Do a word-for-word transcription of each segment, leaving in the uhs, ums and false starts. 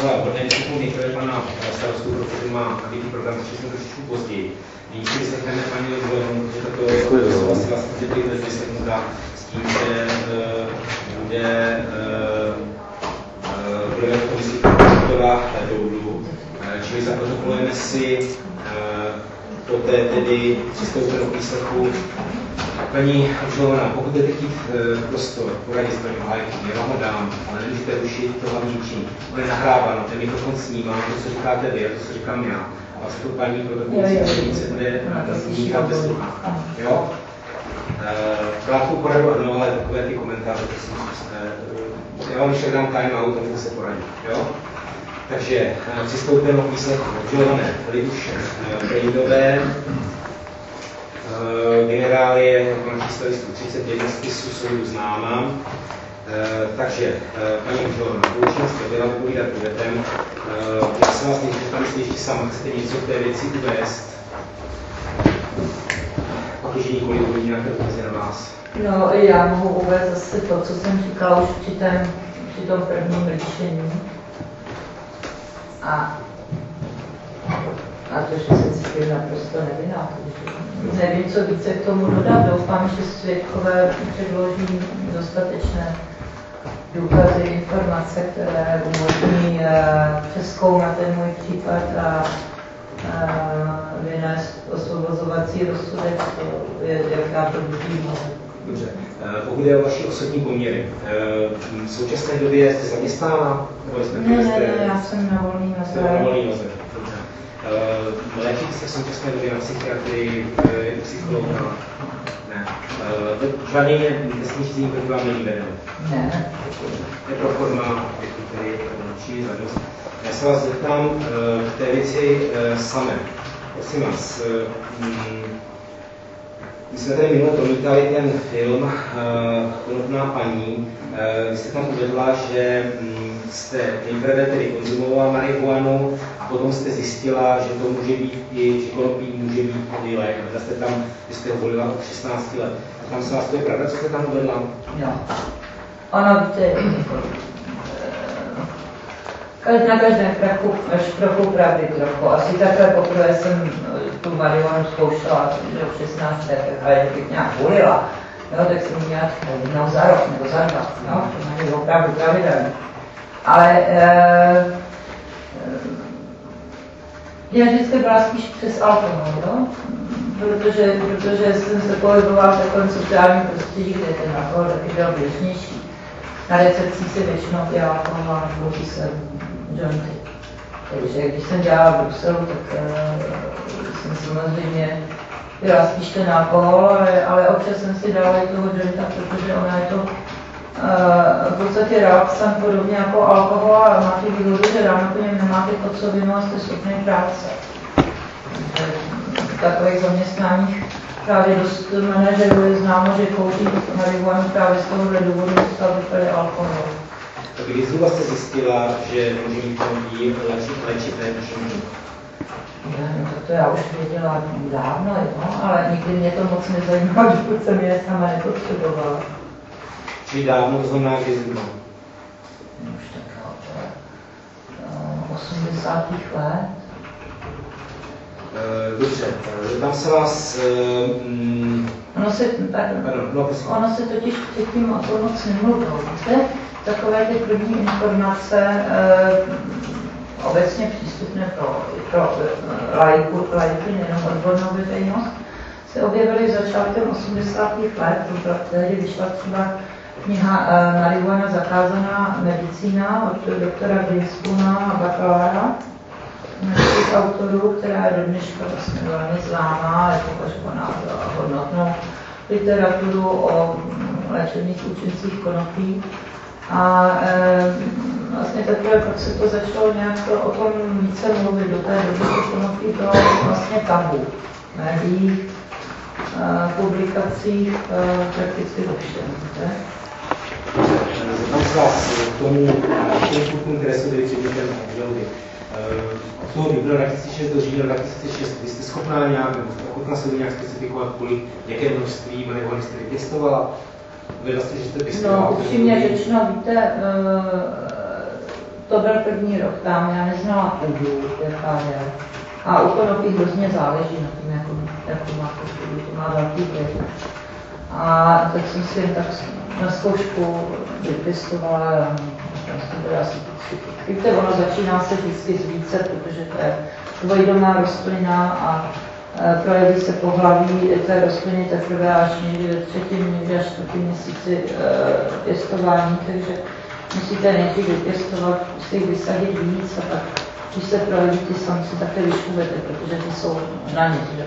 tohle hodně vysvětlil nejprve pana starostu, protože má nabitý program, což jsme trošičku později. Nyní si vysvětlíme paní Lidovou, že toto souhlasí vlastně ty vysvětlení s tím, že bude budeme to vysvětlit doktora Doudu, čili zaprotokolujeme si poté tedy přistoupeno k výsledku. Paní Žilovaná, pokud budete chtít e, prostor, poradit s paní Hájky, já vám ho dám, ale nemůžete rušit to hlavní čin. On je nahráváno, ten mikrofon snímá, to, co říkáte vy, a to, co říkám já. A to paní protokolující se bude snímat bez sluchátka. Jo? E, krátkou poradu ano, ale takové ty komentáře, prosím, zkuste. Já vám však dám time out, můžete se poradit. Jo? Takže přistoupíme k výsledku. Žilované, Liduše, Lidové, generál je konečný listů třicet jedna spisů soudu známá. Uh, takže, uh, paní Žilovaná, poučně jste byla povídat budete. Uh, já se vás než tam ještě sama, chcete něco v té věci uvést? Protože nikoli uvidí nějaké dotazy na vás. No, já mohu uvést zase to, co jsem říkala už při, tém, při tom prvním líčení. A, a to, že se cítím naprosto nevinná. Nevím, co více k tomu dodat. Doufám, že svědkové předloží dostatečné důkazy, informace, které umožní přezkoumat ten můj případ a, a vynést osvobozovací rozsudek, jak já to vidím. Dobře. Pokud je o vaši osobní poměry, v současné době jste zaměstnána? Ne, ne, ne, já jsem na volný noze. Na volný noze, dobře. Léčíte se v současné době na psychiatrii, psychologa? Ne. Žádný trestní řízení proti vám není vedeno? Ne. Je pro forma, který či zadost. Já se vás zeptám k té věci samé. Prosím vás, my jsme tady minule promítali ten film Konopná paní. Vy jste tam uvedla, že jste nejprve tedy konzumovala marihuanu a potom jste zjistila, že to může být i, že konopí může být i lék. Že jste tam, že jste ho volila od šestnácti let. A tam se vás to je pravda, co jste tam uvedla? Jo. Ono, víte, na každém kroku, kroku pravdy trochu. Asi takhle poprvé jsem tu marihuanu zkoušela v šestnácti letech, ale kdybych nějak volila, jo, tak jsem měla jednou za rok nebo za dva, no, to je opravdu pravidelné. Ale e, e, já vždycky byla spíš přes alkohol, jo? Protože, protože jsem se pohybovala v takovém sociálním prostředí, kde ten alkohol taky byl běžnější. Na recepcích se většinou pěl alkohol nebo se jointy. Takže když jsem dělala v Bruselu, tak uh, jsem samozřejmě pila spíš ten alkohol, ale, ale občas jsem si dala i toho jointa, protože ona je to uh, v podstatě relaxant podobně jako alkohol a má tu výhodu, že ráno po něm nemáte kocovinu a jste schopný práce. V takových zaměstnáních právě dost manažerů je známo, že kouří marihuanu právě z tohohle důvodu, že se vypili alkohol. Kdy zhruba jste zjistila, že může mít konopí léčité účinky? No, to já už věděla dávno, jo, ale nikdy mě to moc nezajímalo, dokud jsem je sama nepotřebovala. Čili dávno, to znamená kdy zhruba? Už tak od osmdesátých let. Dobře, tam se vás... Um, ono, se, pardon, pardon, no, ono se totiž předtím o tom moc nemluvilo. Víte, takové ty první informace e, obecně přístupné pro, pro lajku, lajky, nejenom odbornou veřejnost, se objevily začátkem osmdesátých let, tehdy vyšla třeba kniha e, Marihuana zakázaná medicína od doktora Grinspuna a bakalára, našich autorů, která je do dneška vlastně velmi známá, je považovaná za hodnotnou literaturu o léčebných účincích konopí. A e, vlastně teprve pak se to začalo nějak to, o tom více mluvit. Do té doby to konopí bylo vlastně tabu v médiích, e, publikacích, e, prakticky do všem. Zeptám se vás k tomu těm skutkům, které jsou byly předmětem obžaloby. Od toho dubna dva tisíce šest do října dva tisíce šest, vy jste schopná nějak, nebo jste ochotná se nějak specifikovat, kolik, jaké množství marihuany jste vypěstovala? Uvedla jste, že jste pěstovala? No, upřímně řečeno, víte, to byl první rok tam, já neznala půdu, jaká je. A u konopí hrozně záleží na tom, jakou, jakou má půdu, to má velký vliv. A tak jsem si jen tak na zkoušku vypěstovala, vlastně to asi víte, ono začíná se vždycky z více, protože to je dvojdomá rostlina a projeví se pohlaví té rostliny teprve až někdy ve třetím, někdy až čtvrtém měsíci pěstování, takže musíte nejdřív vypěstovat, musíte jich vysadit víc a pak, když se projeví ty samci, tak to vyškubete, protože ty jsou na ně, že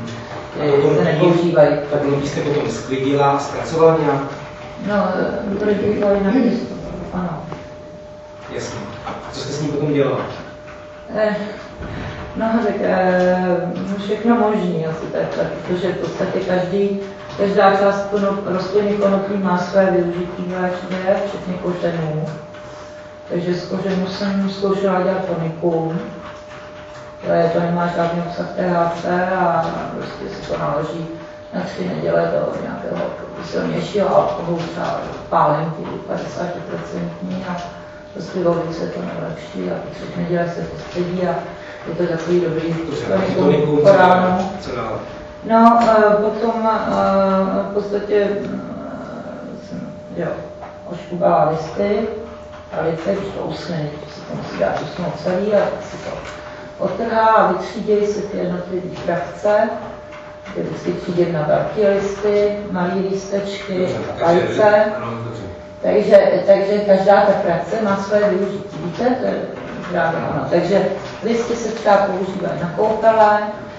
se nepoužívají. Tak když jste potom sklidila, zpracovala nějak? No, využívali na pěstování, ano. Jasně. A co jste s ním potom dělala? Eh, no, tak eh, všechno možný asi takhle, protože v podstatě každý, každá část konop, rostliny konopí má své využití v léčbě, včetně kořenů. Takže z kořenů jsem zkoušela dělat tonikum. To, je, to nemá žádný obsah T H C a prostě se to naloží na tři neděle do nějakého silnějšího alkoholu, třeba pálenky padesát procent a to slivovice to nelepší a po třech nedělech se to středí a je to takový dobrý tonikum po ránu. No, potom v podstatě jsem jo, oškubala listy, palice, když to usne, když se to musí dát usnout celý a tak si to odtrhá a vytřídějí se ty jednotlivé frakce, kde vždycky třídím na velké listy, malé lístečky, palice. Takže, takže každá ta frakce má své využití, víte, to je právě ono. Takže listy se třeba používají na koupele,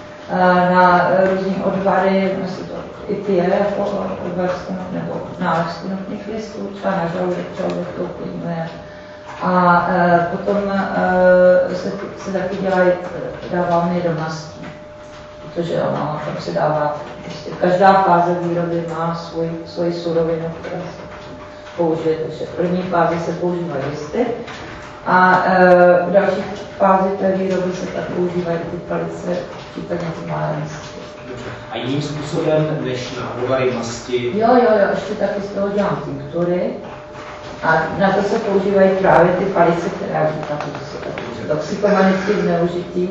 na různé odvary, myslím to i pije jako odvar nebo nálev z konopných listů, třeba na žaludek, žaludek to uklidňuje. A e, potom e, se, se taky dělají, dáváme do mastí, protože ono tam se dává, prostě každá fáze výroby má svůj, svoji surovinu, která se použije, takže v první fázi se používají listy a e, v další fázi té výroby se tak používají ty palice, případně ty malé listy. A jiným způsobem než na odvary masti? Jo, jo, jo, ještě taky z toho dělám tinktury. A na to se používají právě ty palice, které já říkám, že jsou taky toxikomanicky zneužití.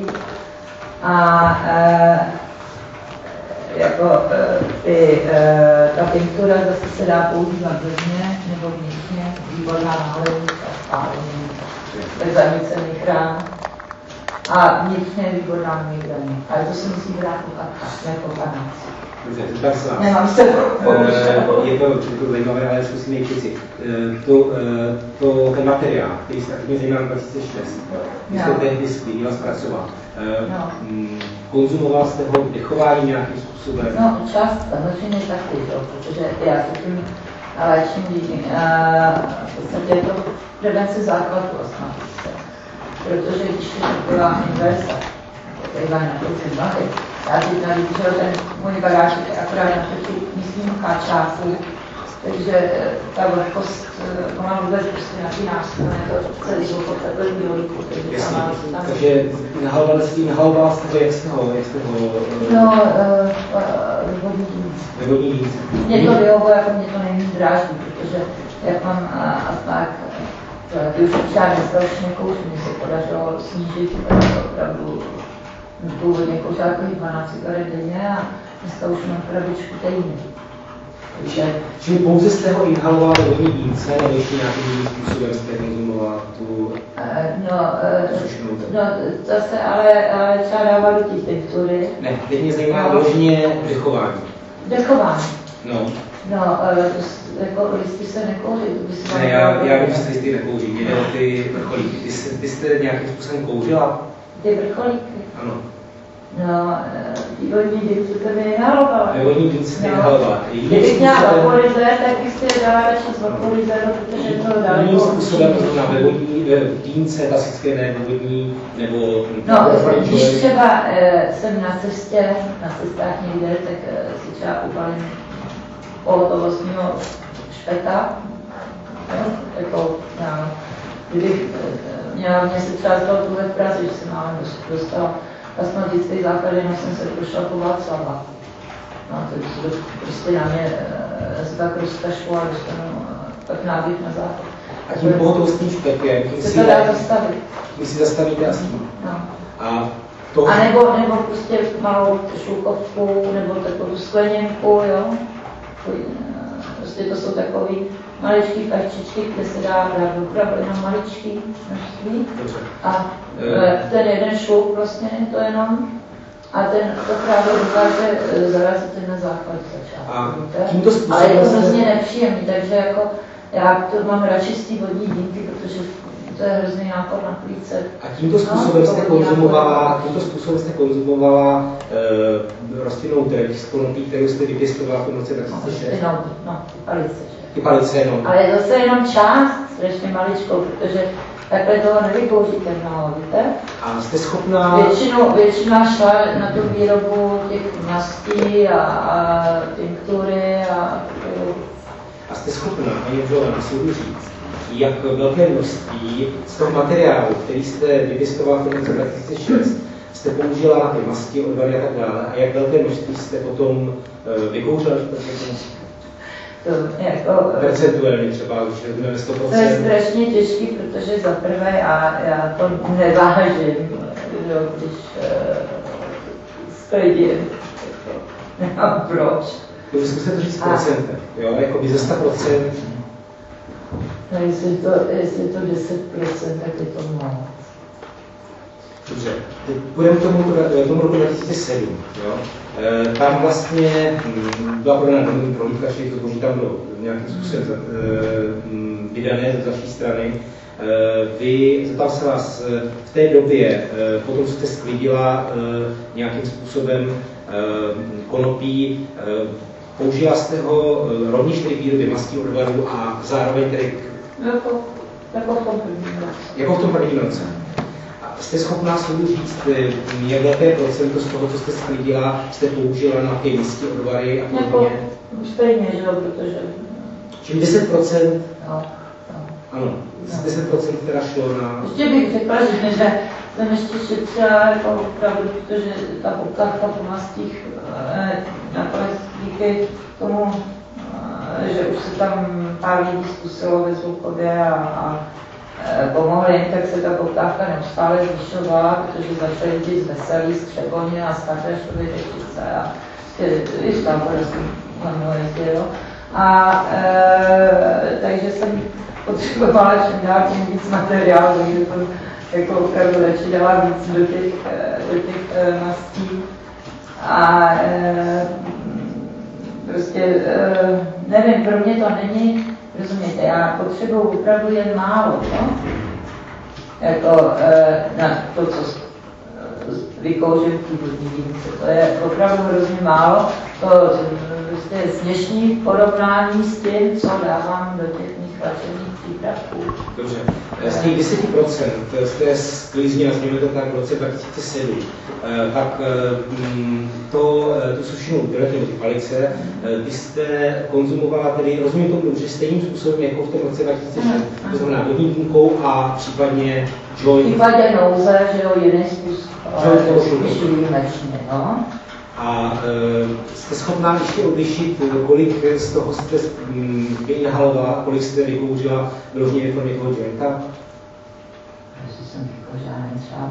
A e, jako e, ty, e, ta tinktura zase se dá používat zevně nebo vnitřně, výborná nálev a spálení, bez zanícených rán. A vnitřně je výborná migraně. Ale to se musí brát jako kanaci. Nemám se uh, je to, to zajímavé, ale zkusím nejít věci. To, uh, to, ten materiál, který jste taky zajímavý dva tisíce šest, když jste tehdy sklidila, zpracoval. Uh, no. Konzumoval jste ho dechování nějakým způsobem? No, část samozřejmě taky, jo, protože já se tím léčím lidí. V podstatě je to prevence základu astmatice. Protože když je taková inversa, taková na to zimbahy, já teď navíc, že ten můj baráček je akorát na proti místním káčáku, takže ta vlhkost, ona vůbec prostě na ty nástrojně, to celý život takhle bioliku, takže tam má tam... Takže nahalovala jste tím, nahalovala jste to, jak jste ho, jak jste ho... No, ve vodní dýmce. Ve vodní dýmce. Mě to vyhovuje, jako mě to není dráždí, protože jak mám astmák, ty už třeba dneska už nekouřím, mně se podařilo snížit opravdu původně kouřila takových dvanáct cigaret denně a dneska už mám krabičku týdně. Takže... Čili pouze jste ho inhalovala do vodní dýmce, nebo ještě nějakým jiným způsobem jste konzumovala tu... No, no zase, ale, ale třeba dává do těch tinktury. Ne, teď mě zajímá vložně dechování. Dechování. No. No, jako listy se nekouří, to by se... Ne, já, já vím, že se listy nekouří, mě jde o ty vrcholíky. Ty, jste, ty jste nějakým způsobem kouřila? Ty vrcholíky? Ano. No, vodní dýmce to by nehalovala. Vodní dýmce to nehalovala. Kdybych měla vaporizér, tak bych si je dala radši z vaporizéru, protože to daleko... Jiným způsobem to znamená ve vodní dýmce, klasické ne vodní, nebo... No, když třeba e, jsem na cestě, na cestách někde, tak e, si třeba upalím pohotovostního špeta, no, jako, já, kdybych e, měla, mě se třeba zdalo tuhle v Praze, že jsem málem dostala astmatický základy, než jsem se prošla po Václava. No, to prostě na mě e, se tak roztašlo a dostanu pak náběh na záchod. A tím pohotovostním špekem, tím se to dá zastavit. Vy si zastavíte a s tím. No. A to... A nebo, nebo prostě malou šulkovku, nebo takovou skleněnku, jo. Prostě to jsou takový maličký kačičky, kde se dá dát opravdu jenom maličký množství. A ten jeden šlup vlastně to jenom. A ten opravdu dokáže zarazit ten na základ začátku. Ale je to hrozně nepříjemný, takže jako já to mám radši z té vodní dýmky, protože to je hrozný nápor na plíce. A tímto způsobem, no, jste, konzumovala, tímto způsobem jste konzumovala e, rostlinnou drev z konopí, kterou jste vypěstovala v roce dva tisíce šest? No, no, ty palice. Ty palice jenom. Ale je zase jenom část, strašně maličkou, protože takhle toho nevykouříte mnoho, víte? A jste schopná... Většinou, většina šla na tu výrobu těch mastí a, a tinktury a... A jste schopná, paní Žolana, si říct, jak velké množství z toho materiálu, který jste vypěstovala v roce dva tisíce šest, jste použila na ty masti, odvary a tak dále, a jak velké množství jste potom uh, vykouřila? To jako, percentuálně třeba, už jdeme sto procent. To je strašně těžký, protože za prvé a já to nevážím, jo, když uh, sklidím, nemám proč. Takže zkuste to říct procentem, jo, jako by ze sto procent. No, jestli to, jestli to deset procent, tak je to moc. Dobře, půjdeme k tomu, tomu roku dva tisíce sedm, jo. E, tam vlastně byla prodána domů prohlídka, čili to zboží tam bylo nějakým způsobem e, vydané z vaší strany. E, vy, zeptal se vás, v té době, e, potom co jste sklidila e, nějakým způsobem e, konopí, e, použila jste ho rovněž tedy výrobě mastí odvaru a zároveň tedy... Jako, jako v tom prvním roce. Jako v tom prvním roce. Jste schopná soudu říct, jak velké procento z toho, co jste sklidila, jste použila na ty mastí odvary a podobně? Jako, stejně, že jo, protože... Čili deset procent? No, no. Ano, no. deset procent teda šlo na... Ještě bych řekla, že, že jsem ještě šetřila jako opravdu, protože ta poptávka po mastích nakonec díky tomu, že už se tam pár lidí zkusilo ve Zvukově a, a pomohli jim, tak se ta poptávka neustále zvyšovala, protože začali lidi z Veselí, z Třeboně a z Karlešovy Řečice a víš tam prostě hlavně jezdilo. A e, takže jsem potřebovala čím dál tím víc materiálu, takže to jako opravdu radši dala víc do těch, do těch e, mastí. A e, prostě, e, nevím, pro mě to není, rozumějte, já potřebuji opravdu jen málo, no? Jako e, na to, co vykouřím v té vodní dýmce. To je opravdu hrozně málo, to prostě je směšný porovnání s tím, co dávám do těch mých léčebných přípravků. Dobře, z těch deset procent z té sklizně, nazvěme to tak, v roce dva tisíce sedm, tak to, tu sušenou běletu, ty palice, vy jste konzumovala tedy, rozumím tomu, že stejným způsobem jako v tom roce dva tisíce šest, to znamená vodní dýmkou a případně joint. V případě nouze, že jo, jiný způsob, ale spíš výjimečně, no. A e, jste schopná ještě odlišit, kolik z toho jste inhalovala, kolik jste vykouřila vyloženě ve formě toho jointa? Jestli jsem vykouřila třeba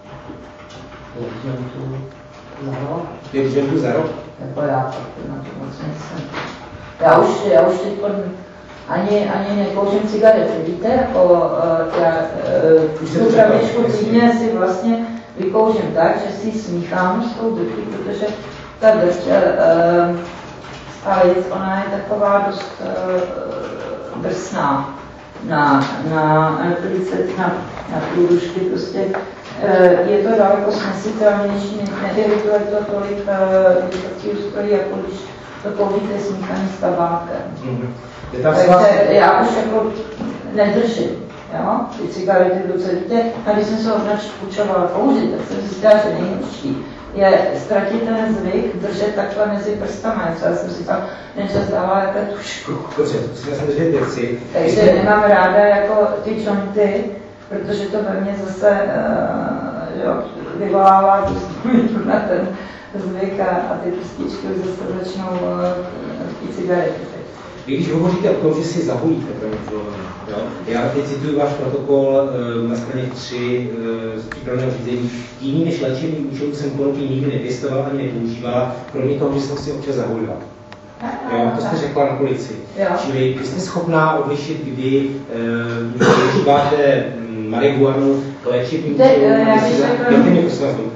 pět jointů za rok. Pět jointů za rok? Jako já tak na to moc nejsem. Já už, já už teď ani, ani nekouřím cigarety, víte, jako já tu krabičku týdně si vlastně vykouřím tak, že si ji smíchám s tou drtí, protože ta drť uh, spalic, ona je taková dost uh, drsná na, na plíce, na, na průdušky, prostě uh, je to daleko snesitelnější, neirituje to tolik dýchací uh, ústrojí, jako když to kouříte smíchaný s tabákem. Mm-hmm. Takže já už jako nedržím. Jo, ty cigarety v ruce, víte, a když jsem se ho načučovala kouřit, tak jsem zjistila, že nejhorší je ztratit ten zvyk, držet takhle mezi prstama, co já jsem si tam nečas dávala jako tušku. Dobře, musíme se držet věci. Takže nemám ráda jako ty jointy, protože to ve mně zase uh, jo, vyvolává tu vzpomínku na ten zvyk a, a ty prstičky už zase začnou uh, ty cigarety. Vy když hovoříte o tom, že si zaholíte krmě obžalovaného, jo? Já teď cituju váš protokol e, na straně tři e, z přípravného řízení. Jiný než léčebný účel jsem konopí nikdy nepěstoval ani nepoužívala, kromě toho, že jsem si občas zaholila. Jo, to jste řekla na policii. Jo. Čili vy jste schopná odlišit, kdy e, používáte marihuanu k léčebným účelům. Dejte mi prosím vás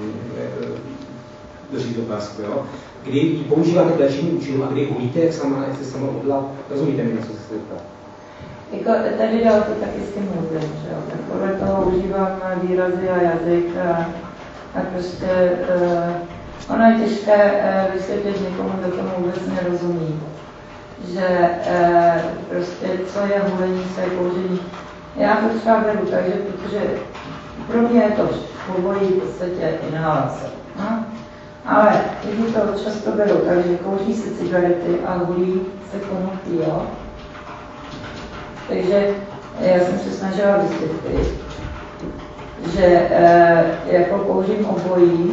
doříct otázku, jo? Kdy ji používáte k léčebným účelům a kdy hulíte, jak sama, jak se sama odla, rozumíte mi, na co se ptá? Jako tady dal to taky s tím mluvím, že jo? Tak podle toho užívám výrazy a jazyk a, a prostě uh, ono je těžké uh, vysvětlit někomu, kdo tomu vůbec nerozumí. Že uh, prostě co je hulení, co je kouření. Já to třeba beru, takže protože pro mě je to obojí v podstatě inhalace. No? Ale lidi to často berou, takže kouří se cigarety a hulí se konopí, jo. Takže já jsem se snažila vysvětlit, že e, jako kouřím obojí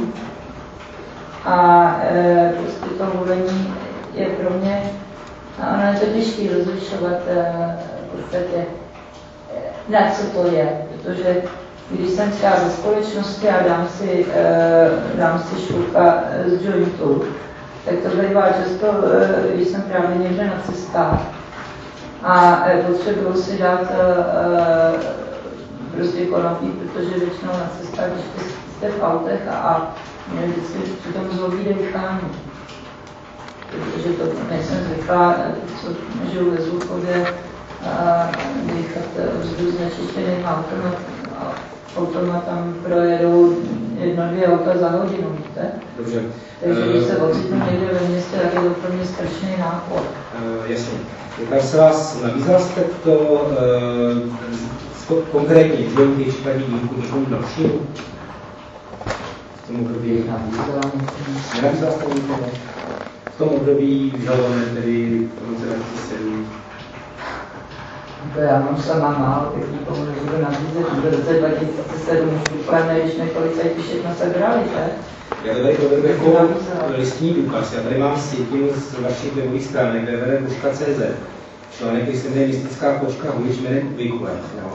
a e, prostě to hulení je pro mě, a ono je to těžké rozlišovat e, v podstatě, e, na co to je, protože když jsem třeba ve společnosti a dám si, e, dám si šulka z jointu, tak to bývá často, e, když jsem právě někde na cestách a e, potřebuju si dát e, prostě konopí, protože většinou na cestách, když jste v autech a, a vždycky přitom zlobí dechání. Protože to nejsem zvyklá, co žiju ve Zvukově, dýchat vzduch znečištěným autem. Automatem projedou jedno, dvě auta za hodinu, víte? Dobře. Takže když se ocitnu někde ve městě, tak je to pro mě strašný nápor. Uh, jasně. Tam se vás, nabízala jste to uh, konkrétně, že je případně výjimku někomu dalšímu? V tom období nabízala Nenabízala jste někomu? V tom období žalované, tedy v roce dva tisíce sedm. To já mám sama málo, tak nikomu nebudu nabízet, že v roce dva tisíce sedm úplně, když mě policajti všechno sebrali, že? Já to tady provedu jako listní důkaz. Já tady mám sjetinu z vašich webových stránek, w w w tečka c z. Článek, který se jmenuje Mystická kočka hulič jménem Ubikue.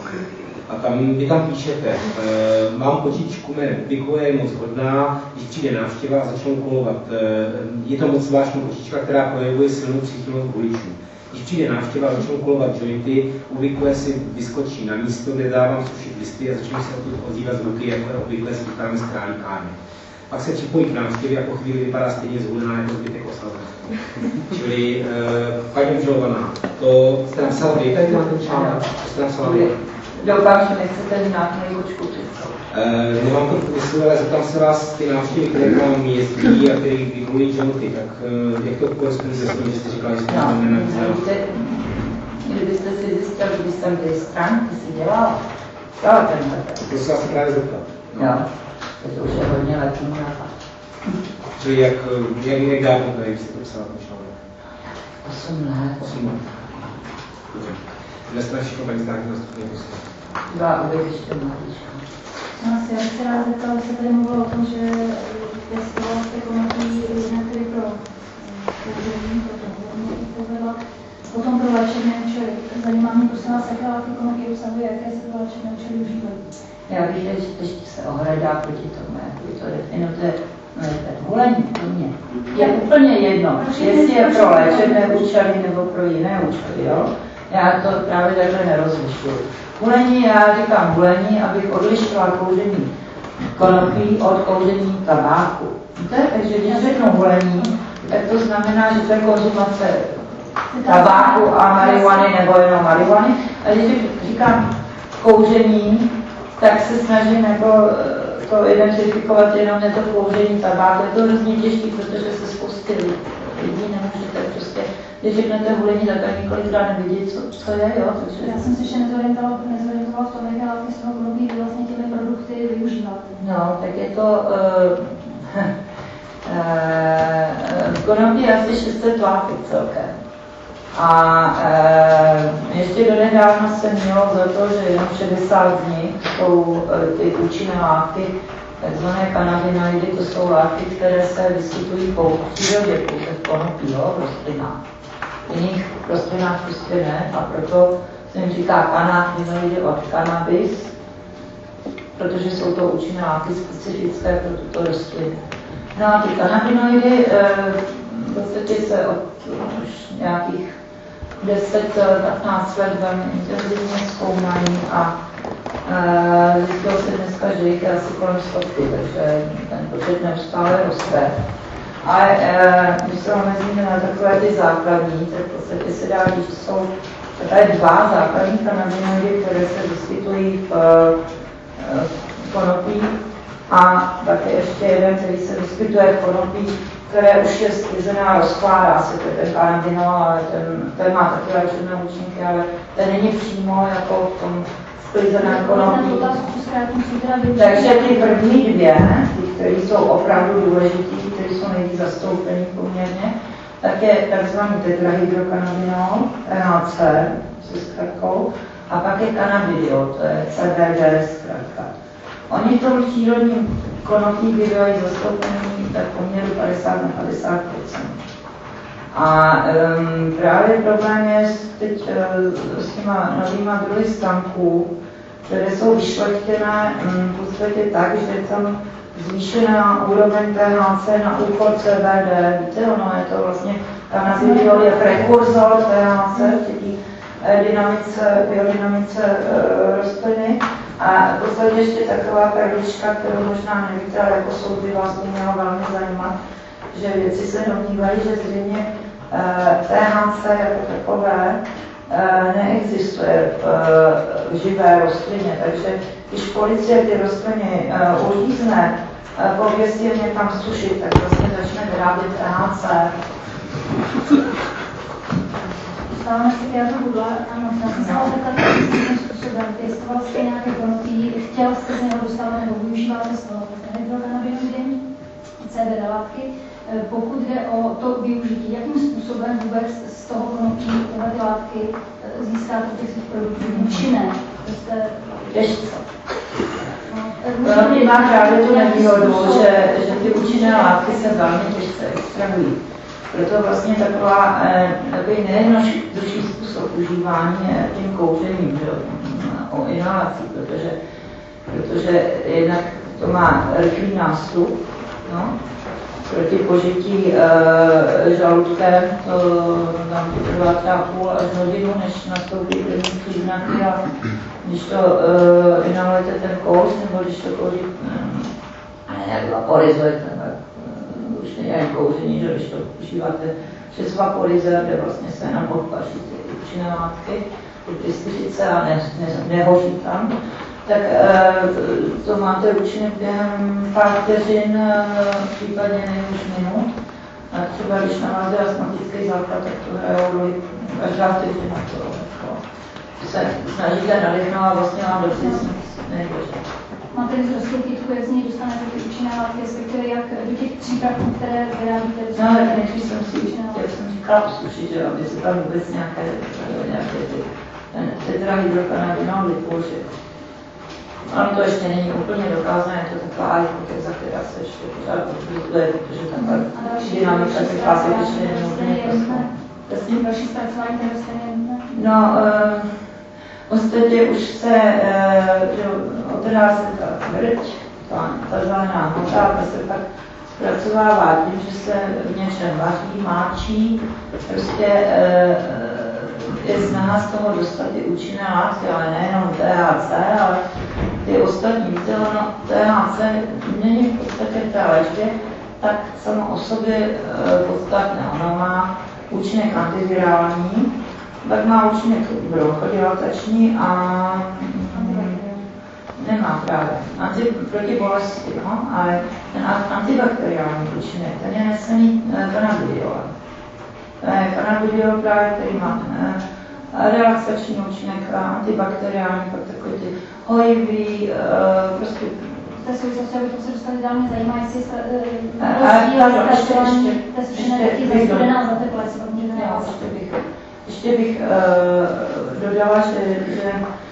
A tam, vy tam píšete, e, mám kočičku jménem Ubikue, je moc hodná, když přijde návštěva a začnou kolovat. E, je to moc zvláštní kočička, která projevuje silnou příchylnost k huličům. Když přijde návštěva a začnou kolovat jointy, Ubikue si vyskočí na místo, kde dávám sušit listy a začnou se ozývat zvuky, jako obvykle slýcháme z králíkárny. Pak se připojí k návštěvě a po chvíli vypadá stejně zhulená jako zbytek osazenství. Čili uh, paní obžalovaná, to jste napsala vy, tady máte článek, to jste napsala vy. Doufám, že nechcete znát moji kočku před uh, Nemám to v mysli, ale zeptám se vás, ty návštěvy, které k vám jezdí a které vyvolí jointy, tak uh, jak to koresponduje s tím, že jste říkala, že jste no, tam nenabízela? Kdybyste si zjistil, když jsem ty stránky si dělala, dělala ten tak. To se vás právě zeptat. No. Jo. To už je hodně letní nápad. Čili jak, jak, jak dávno tady jste to psala ten článek? Osm let. Osm let. Dobře. Dnes jsme všichni paní státní zastupně poslední. Dva uvěděšte mladíčka. No, asi já bych se rád zeptala, se tady mluvilo o tom, že pěstovala jste konopí jednak tedy pro kouření, pro to povedla, potom pro léčebné účely. Zajímá mě, prosím vás, jaké látky konopí obsahuje, jaké se pro léčebné účely užívají. Já bych teď se ohradá proti tomu, jak vy to definujete, no je to hulení pro mě. Je úplně jedno, jestli je pro léčebné účely nebo pro jiné účely, jo? Já to právě takhle nerozlišuju. Hulení, já říkám hulení, abych odlišila kouření konopí od kouření tabáku. Víte? Takže když řeknu hulení, tak to znamená, že to je konzumace tabáku a marihuany nebo jenom marihuany. A když říkám kouření, tak se snažím jako to identifikovat jenom je to kouření tabáku. Je to hrozně těžké, protože se spousty lidí nemůžete prostě, když řeknete hulení, tak ani několikrát nevidí, co, co je, jo. Takže... Já jsem si ještě nezorientovala, nezorientovala v tom, jaké látky z toho konopí vlastně těmi produkty využívat. No, tak je to uh, uh, konopí asi šest set látek celkem. A e, ještě do nedávna se mělo za to, že jenom šedesát z nich jsou e, ty účinné látky, takzvané kanabinoidy, to jsou látky, které se vyskytují po přírodě, pouze v konopí, jo, v rostlinách. v jiných rostlinách prostě ne, a proto se jim říká kanabinoidy od cannabis, protože jsou to účinné látky specifické pro tuto rostlinu. No a ty kanabinoidy v podstatě se od už nějakých deset patnáct let velmi intenzivně zkoumají a zjistilo se dneska, že jich je asi kolem stovky, takže ten počet neustále roste. Ale když se omezíme na takové ty základní, tak v podstatě se dá říct, že jsou takové dva základní kanabinoidy, které se vyskytují v konopí, a také ještě jeden, který se vyskytuje v konopí, které už je sklizená, rozkládá se, to je ten kanabinol, ale ten, ten má taky léčebné účinky, ale ten není přímo jako v tom sklizeném konopí. Takže ty první dvě, ty, které jsou opravdu důležitý, které jsou nejvíc zastoupený poměrně, tak je takzvaný tetrahydrokanabinol, T H C se zkratkou, a pak je cannabidiol, to je C B D zkratka. Oni v tom přírodním konopí bývají zastoupení tak poměru padesát na padesát procent. A um, právě problém je teď uh, s těma novýma druhy stanků, které jsou vyšlechtěné um, v podstatě tak, že je tam zvýšená úroveň T H C na úkor C B D. Víte, ono je to vlastně, cannabidiol je prekurzor T H C v té dynamice, biodynamice uh, rostliny. A v podstatě ještě taková perlička, kterou možná nevíte, ale jako soudby vás by mělo velmi zajímat, že vědci se domnívají, že zřejmě uh, T H C jako takové uh, neexistuje v uh, živé rostlině, takže když policie ty rostliny uh, uřízne, uh, pověstí je někam sušit, tak vlastně začne vyrábět T H C. Stáváme si k jádru Google, ano, já jsem se vás zeptat, jakým způsobem pěstoval jste nějaké konopí, chtěl jste z něho dostávat nebo využíváte z toho tetrahydrokanabinoidy, C B D látky. Pokud jde o to využití, jakým způsobem vůbec z toho konopí tyhle ty látky získáte těch svých produktů účinné? Těžce. Konopí má právě tu nevýhodu, že, že ty účinné látky se velmi těžce extrahují. Proto vlastně taková takový nejjednodušší způsob užívání je tím kouřením, o inhalací, protože, protože jednak to má rychlý nástup, no, proti požití e, žaludkem, to tam trvá třeba půl až hodinu, než nastoupí první příznaky, a když to e, inhalujete ten kouř, nebo když to kouří e, vaporizujete, už není jen kouření, že když to užíváte přes vaporizer, kde vlastně se nám odpaří ty účinné látky, ty prestižice a ne, ne, nehoří tam, tak e, to máte účinné během pár vteřin, případně nejvíc minut. A třeba když máte astmatický základ, tak to hrajou roli každá vteřina. Se snažíte nadechnout a vlastně vám dobře nic nejde. Máte z rostlinky tu jasně dostanete ty účinné látky, respektive jak do těch přípravků, které vyrábíte? No, ale než jsem si, jak jsem říkala, uslušit, že aby se tam vůbec nějaké, nějaké ty, ten tetrahydrokanabinol vytvořil. Ono to ještě není úplně dokázané, je to taková hypotéza, která se ještě pořád potvrzuje, protože tam ta dynamika se klásí ještě není úplně prosím. Další zpracování té rostliny je nutné? No, v podstatě už se odhrá se ta vrť, ta, ta zelená hmota, ta se pak zpracovává tím, že se v něčem vaří, máčí, prostě je snaha z toho dostat ty účinné látky, ale nejenom T H C, ale ty ostatní. Víte, ono T H C není v podstatě v té léčbě tak samo o sobě podstatné. Ono má účinek antivirální, pak má účinek bronchodilatační a mm, nemá právě anti, proti bolesti, no, ale ten antibakteriální účinek, ten je nesený cannabidiolem. Cannabidiol právě, který má ten relaxační účinek, antibakteriální, pak takový ty hojivý, uh, prostě... V té souvislosti, abychom se dostali dál, mě zajímá, jestli je rozdíl zpracování té sušené taky za studená, za teplé, se pak můžete navázat. Ještě bych uh, dodala, že, že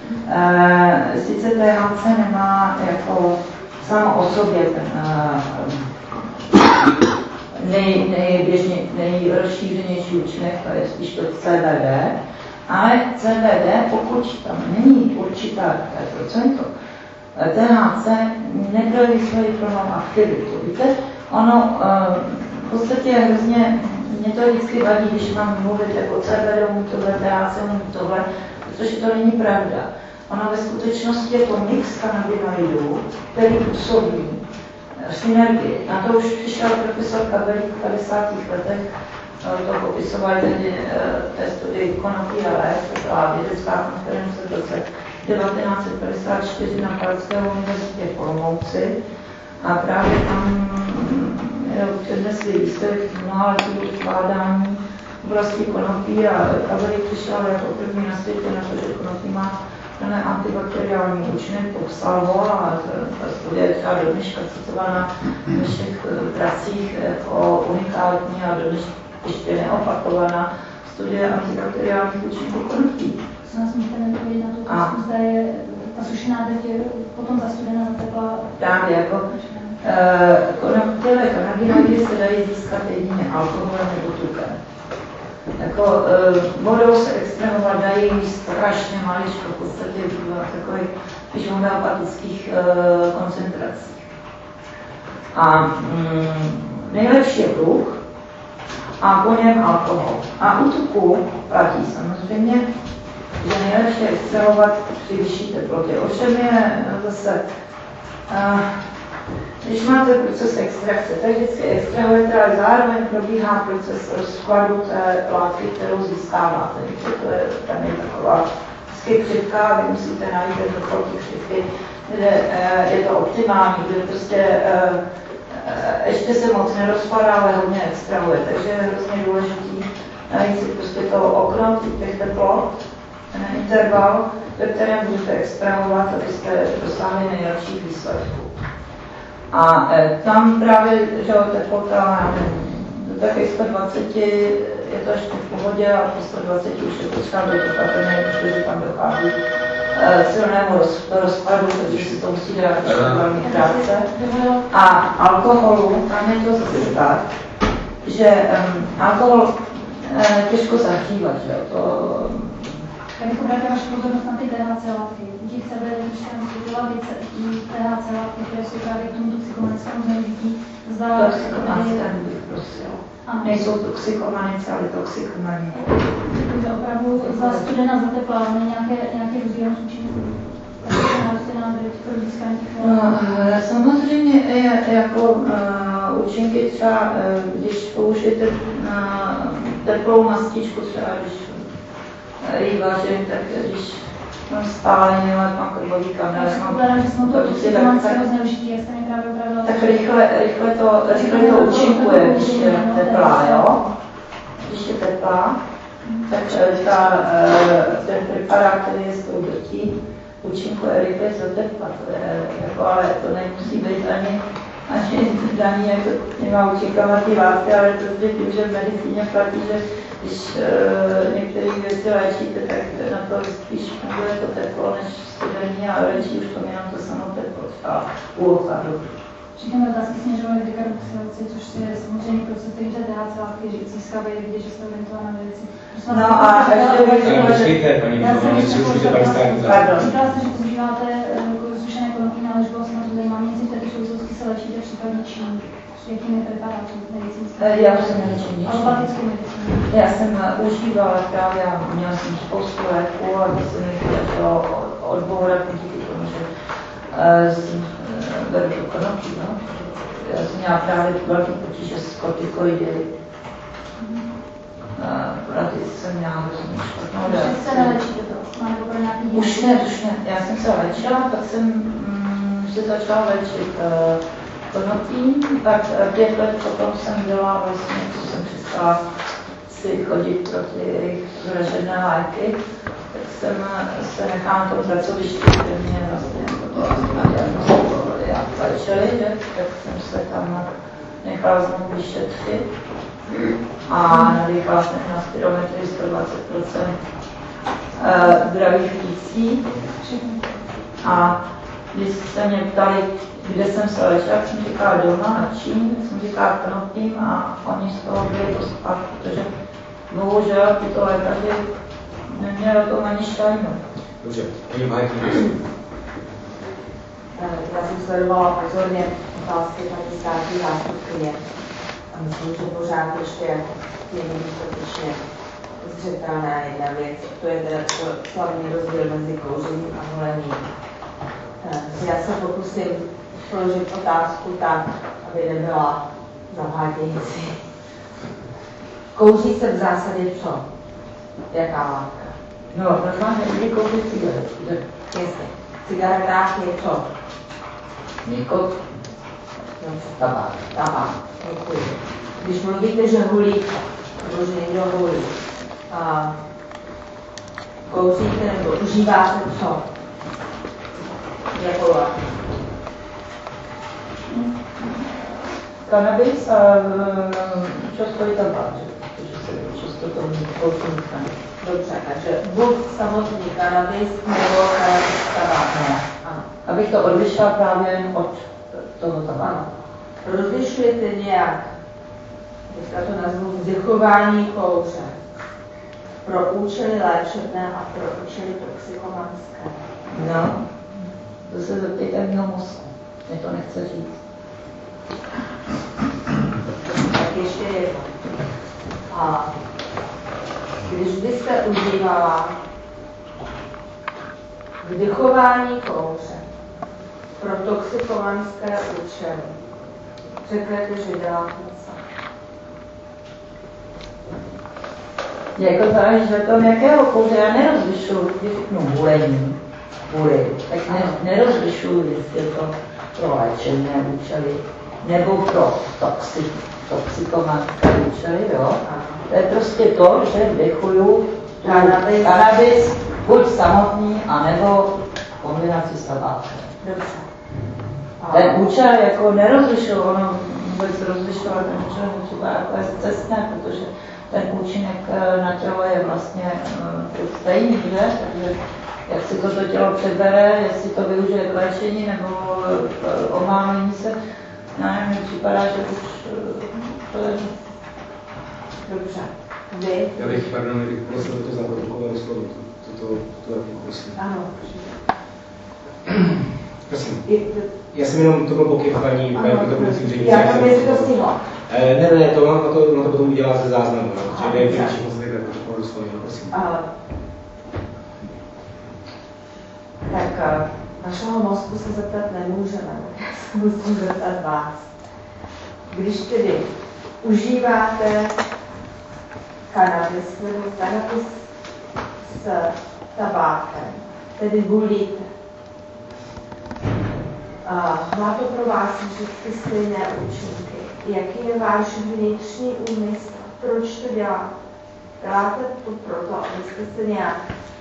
uh, sice T H C nemá jako samo o sobě ten uh, nej, nejběžně, nejrozšířenější účinek, to je spíš to C B D, ale C B D, pokud tam není určitá procento, T H C neprojeví svoji plnou aktivitu. Víte, ono v podstatě hrozně, mě to vždycky vadí, když mám mluvit jako C B D mu tohle, T H C mu tohle, protože to není pravda. Ono ve skutečnosti je to mix kanabinoidů, který působí synergii. Na to už přišel profesor Kabelík v padesátých letech, to popisoval tedy té studii Konopí a lék, to byla vědecká konference v roce devatenáct set padesát čtyři na Kalické univerzitě v Olomouci a právě tam přednesli výsledek mnoha letů zvládání v oblasti konopí a Kabelík přišel jako první na světě na to, že konopí má plné antibakteriální účinek, popsal ho a ta studie je třeba do dneška citovaná v všech pracích jako unikátní a do dneška ještě neopakovaná studie antibakteriálních účinků konopí. Co nás můžete nepovědět na tu otázku, zda je ta sušená deť potom zastudená za tepla? Právě jako tyhle kanabinoidy se dají získat jedině alkoholem nebo tukem. Jako uh, vodou se extrahovat dají strašně maličko, v podstatě v takových spíš homeopatických uh, koncentracích. A um, nejlepší je tuk a po něm alkohol. A u tuku platí samozřejmě, že nejlepší je extrahovat při vyšší teplotě. Ovšem je zase, uh, když máte proces extrakce, tak vždycky extrahujete, ale zároveň probíhá proces rozkladu té látky, kterou získáváte. To je tam je taková vždycky křivka, vy musíte najít jednu ty křivky, kde je to optimální, kde prostě ještě se moc nerozkladá, ale hodně extrahuje. Takže je hrozně důležitý najít si prostě to okno těch teplot, ten interval, ve kterém budete extrahovat, abyste dosáhli nejlepších výsledků. A e, tam právě, že teplota do takových sto dvacet je to ještě v pohodě a po sto dvacet už je to třeba dotopatené, protože tam dochází e, silnému roz, rozpadu, takže si to musí dělat ještě velmi krátce. A alkoholu, tam je to zase tak, že um, alkohol e, těžko zahřívat, že to... Tady obrátíte vaši pozornost na ty T H C látky. U těch C B D, když tam vysvětlila ty T H C látky, které jsou právě k tomu toxikomanickému zneužití. Toxikomanické bych prosil. Nejsou toxikomanice, ale toxikomanie. Takže opravdu za studena, za tepla, máme nějaké, nějaké rozdílné účinky? No, samozřejmě je, jako uh, účinky třeba, uh, když použijete uh, teplou mastičku, třeba když jí vařím, tak když mám spálení, ale mám krvový kanál. Tak rychle, rychle, to, rychle to účinkuje, když je teplá, jo? Když je teplá, tak ta, ten preparát, který je s tou drtí, účinkuje rychle za tepla. To je, jako, ale to nemusí být ani, ani daní, jako nemá účinkovat ty látky, ale prostě tím, že v medicíně platí, že když uh, některé věci léčíte, tak na to spíš funguje to teplo než studení a léčí už to jenom to samou teplo a úloha. Všechny otázky směřovaly k dekarboxylaci, což je samozřejmě proces, který T H C látky získávají, vidět, že jste orientována na věci. No a ještě bych řekla, počkejte, paní Říkala jste, že používáte sušené konopí na léčbu, se na to zajímá, mě si v této souvislosti se léčíte případně čím? Jakými preparáty medicínskými? Já už jsem neléčím ničím. Alopatickým medicínou? Já jsem užívala právě, měla jsem spoustu léků a to se mi chtělo odbourat díky tomu, že jsem beru to konopí, no. Já jsem měla právě velký potíže s kortikoidy. Na ty jsem měla hrozně špatnou reakci. Už se neléčíte to? Máte pro nějaký díl? Už ne, už ne. Já jsem se léčila, pak jsem mm, se začala léčit uh, konopí, pak uh, pět let potom jsem dělala vlastně, co jsem přestala si chodit pro ty vražedné léky, tak jsem se nechala na tom pracovišti, kde mě vlastně to jak léčili, tak jsem se tam nechala znovu vyšetřit a nadýchala jsem na spirometrii sto dvacet procent zdravých plící a když se mě ptali, kde jsem se léčila, jak jsem říkala doma, na čím, tak jsem říkala konopím a oni z toho byli pospat, protože bohužel tyto lékaři neměli o tom ani štajnu. Dobře, oni mají Já jsem sledovala pozorně otázky paní státní zástupkyně a myslím, že pořád ještě je dostatečně zřetelná jedna věc, to je ten slavný rozdíl mezi kouřením a hulením. Já se pokusím položit otázku tak, aby nebyla zavádějící. Kouří se v zásadě co? Jaká látka? No, normálně lidi kouří cigarety. Jasně. V cigaretách je co? Nikot. Tabák. Tabák. Děkuji. Když mluvíte, že hulíte, nebo že někdo hulí, a kouříte nebo užíváte co? Jakou látku? Kanabis a často i tabák, protože se často to kouří. Dobře, takže buď samotný kanabis nebo kanabis tabák. Ano. Abych to odlišila právě od toho tabáku. Rozlišujete nějak, teďka to nazvu vdychování kouře pro účely léčebné a pro účely toxikomanské? No, to se zeptejte mého mozku. Mě to nechce říct. Tak ještě jedno. A když byste užívala vdychování kouře pro toxikomanské účely, řeknete, že děláte co? Jako záleží od toho, jakého kouře, já nerozlišuju, když řeknu hulení, huly, tak ne, nerozlišuju, jestli je to pro léčebné účely, nebo pro toxik, toxikomanské účely, jo. To je prostě to, že vdychuju kanabis, kanabis buď samotný, anebo kombinaci s tabákem. Dobře. Ten účel jako nerozlišuju, ono vůbec rozlišovat ten účel třeba jako je cestné, protože ten účinek na tělo je vlastně stejný, že? Takže jak si to, to tělo přebere, jestli to využije k léčení nebo omámení se, nevím, mi připadá, že už to je... Dobře. Vy? Já bych, pardon, bych prosil to zaprotokolovalo slovo, to taky prosím. Ano. Prosím. Já jsem jenom, to byl pokyv paní, paní protokolující úřednice. Já tam jestli to stihla. Ne, ne, to mám to, no to potom udělá ze záznamu, no, že nevím, že moc takhle protokolu slovo, prosím. Tak našeho mozku se zeptat nemůžeme, já se musím zeptat vás. Když tedy užíváte kanabis nebo kanabis s tabákem, tedy hulíte, má to pro vás vždycky stejné účinky. Jaký je váš vnitřní úmysl? Proč to děláte? Děláte to proto, abyste se nějak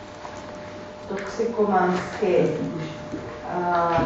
toxikomansky uh,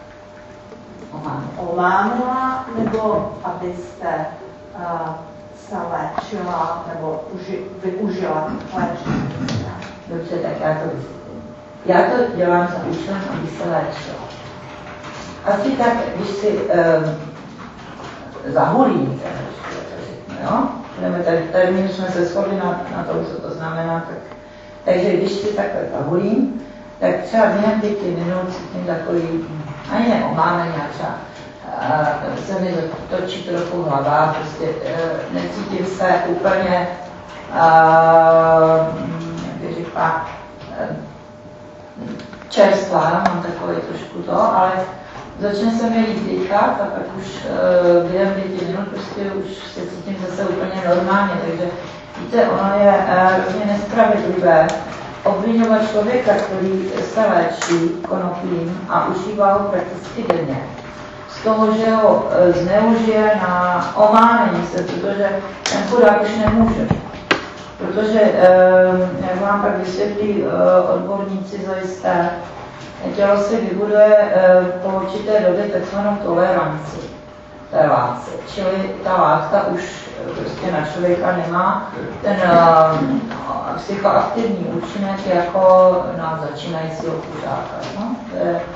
omámila, nebo abyste uh, se léčila, nebo uži, využila léčení? Dobře, tak já to vysvětlím. Já to dělám za účelem, aby se léčila. Asi tak, když si um, zahulíte, jo? Tady v termínu jsme se shodli na, na to, co to znamená, tak, takže když si takhle zahulím, tak třeba během pěti minut cítím takový, ani ne omámení, a třeba uh, se mi točí trochu hlava, prostě uh, necítím se úplně, uh, jak bych řekla, uh, čerstvá, mám takové trošku to, ale začne se mi líp dýchat a pak už uh, během pěti minut prostě už se cítím zase úplně normálně, takže víte, ono je uh, hrozně nespravedlivé obviňovat člověka, který se léčí konopím a užívá ho prakticky denně, z toho, že ho uh, zneužije na omámení se, protože ten chudák už nemůže. Protože, uh, jak vám pak vysvětlí uh, odborníci zajisté, tělo si vybuduje e, po určité době takzvanou toleranci té látce. Čili ta látka už prostě na člověka nemá ten e, psychoaktivní účinek jako na začínajícího kuřáka. No? To je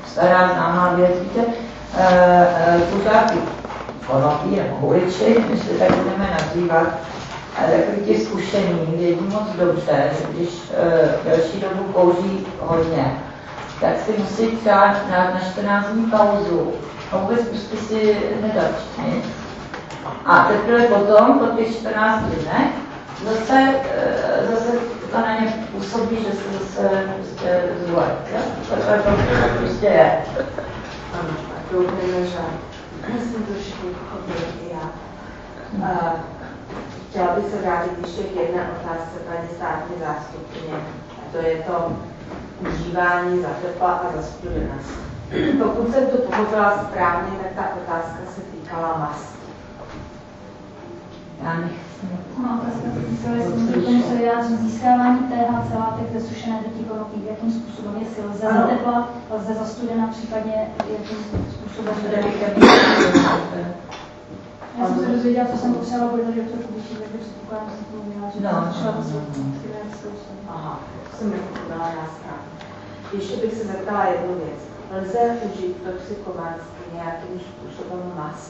stará známá věc, víte, kuřáky konopí nebo huliči, my se tak budeme nazývat, a takový ti zkušení, vědí moc dobře, že když uh, delší dobu kouří hodně, tak si musí třeba na, na čtrnáct dní pauzu a vůbec prostě si nedat nic. A teprve potom, po těch čtrnácti dnech, zase, uh, zase to na ně působí, že se zase prostě zvoje. Takhle to prostě je. Ano, tak doufejme, že jsem trošku pochopila i já. Uh, Chtěla bych se vrátit ještě k jedné otázce paní státní zástupkyně. A to je to užívání za tepla a za studenost. Pokud jsem to pochopila správně, tak ta otázka se týkala masti. Já nechci. No, otázka se týkala, jestli k tomu se vyjádří získávání T H C látek ze sušené drtí konopí, jakým způsobem, jestli lze za tepla, lze za studena, případně jakým způsobem. Já jsem se dozvěděla, co jsem potřebovala, protože je to vyšší, takže předpokládám, že se tomu vyjádří. No, šla no, zase no. Aha, to jsem nepochopila já správně. Ještě bych se zeptala jednu věc. Lze užít toxikomanství nějakým způsobem mast?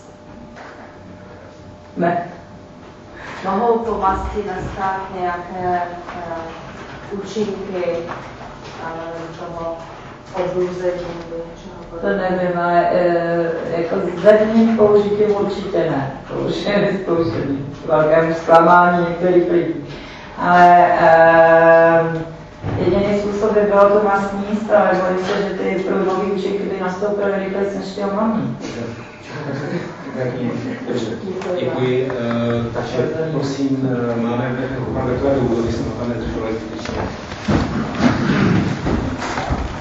Ne. Mohou po masti nastat nějaké uh, účinky uh, toho obruzení nebo něčeho? To nevím, ale e, jako zadním použitím určitě ne. To už je vyzkoušení. Velkému zklamání některých lidí. Ale e, jediný způsob by bylo to mastní jíst, ale bojím se, že ty průjmové účinky by nastoupily rychleji než ty omamní. Děkuji. Uh, takže prosím, uh, máme pan doktora Doudu, aby jsme tam nedrželi zbytečně.